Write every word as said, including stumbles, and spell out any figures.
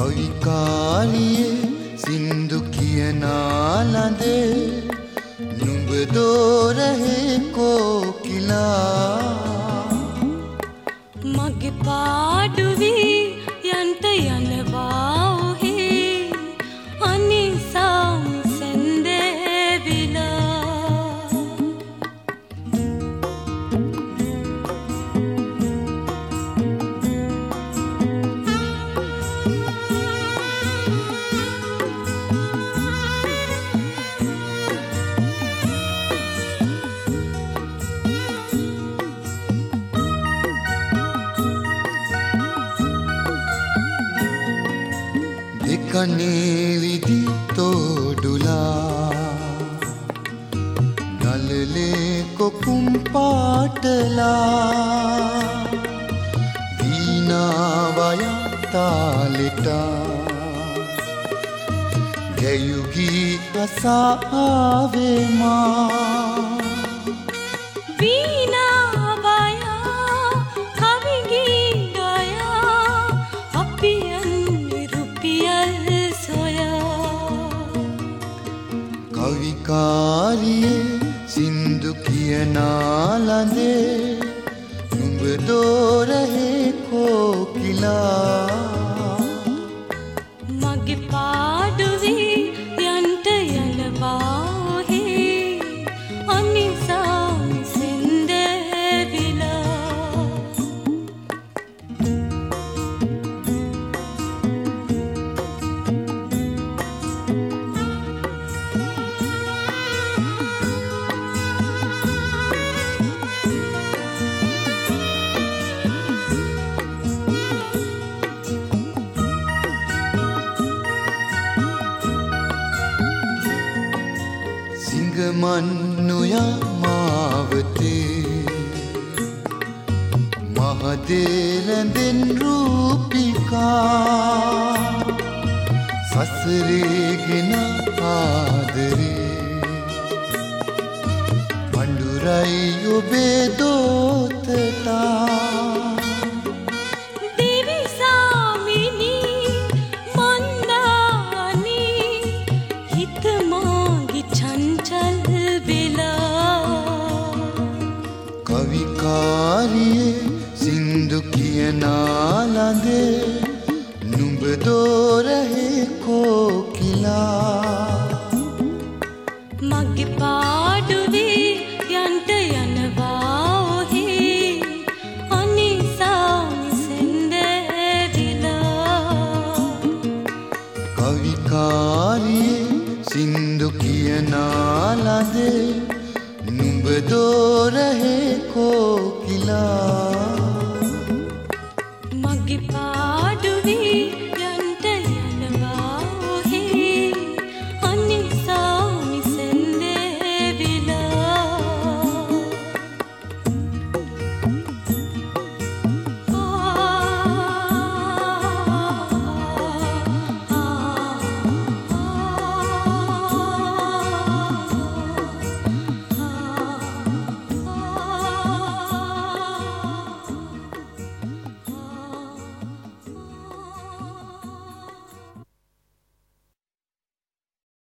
කවිකාරියේ සින්දු කියනා ලඳේ නුඹ දෝරහේ කෝකිලා මගේ පාඩුවී යන්ට යනවා ඔහේ අනිසම් සැන්දේවිලා කනේ විදි තෝඩුලා නලලේ කොකුම් පාටලා වීණාවය තාලෙටා ගැයුගී අසාවේ මා කවිකාරියේ සින්දු කියනා ලඳේ නුඹ දෝරහේ කෝකිලා මගේ පාඩුවී යන්ට යනවා ඔහේ අනිසම් සැන්දේවිලා සිංගමන්නුයා මාවතේ මහදේරඳෙන් රූපිකා සසරේගෙන ආදරේ පඬුරයි ඔබේ දෝතතා කවිකාරියේ සින්දු කියනා ලඳේ නුඹ දෝරහේ කෝකිලා මගේ පාඩුවී යන්ට යනවා ඔහේ අනිසම් සැන්දේවිලා කවිකාරියේ සින්දු කියනා ලඳේ නුඹ දෝරහේ කෝකිලා මගේ